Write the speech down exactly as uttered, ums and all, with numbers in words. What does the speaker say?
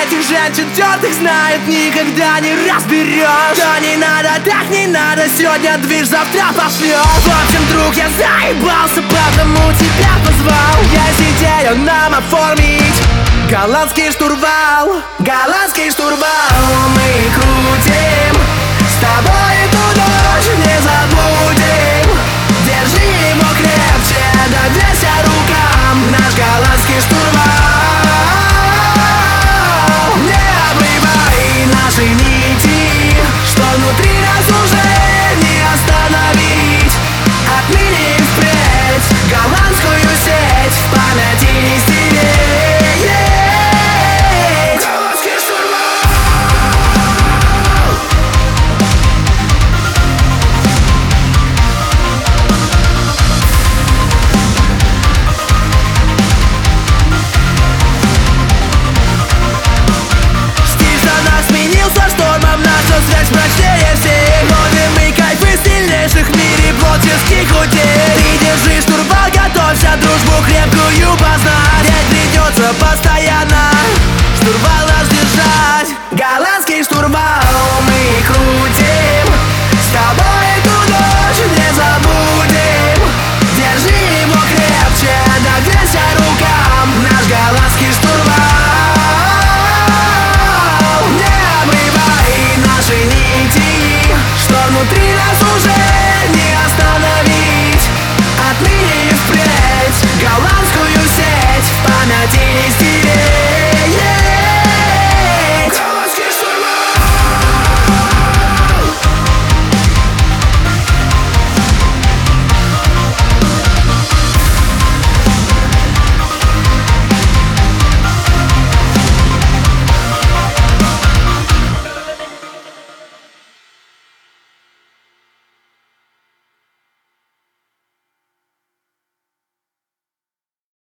этих женщин тёртых знает, никогда не разберешь. Да не надо, так не надо, сегодня движ, завтра пошлёт. В общем, друг, я заебался, потому тебя позвал. Есть идея нам оформить голландский штурвал. Голландский штурвал мы крутим, с тобой эту ночь не забудем. Держи его крепче, доверься рукам, наш голландский штурвал. Не обрывай наши нити, что внутри нас уже не остановить. Отныне и впредь голландскую сеть в памяти стереть. Голландский штурвал. Стиль за нас сменился штормом, наша связь прочнее всех. Ловим мы кайфы сильнейших в мире плотских утех. Ты держи штурвал, готовься дружбу крепкую познать, ведь придется постоянно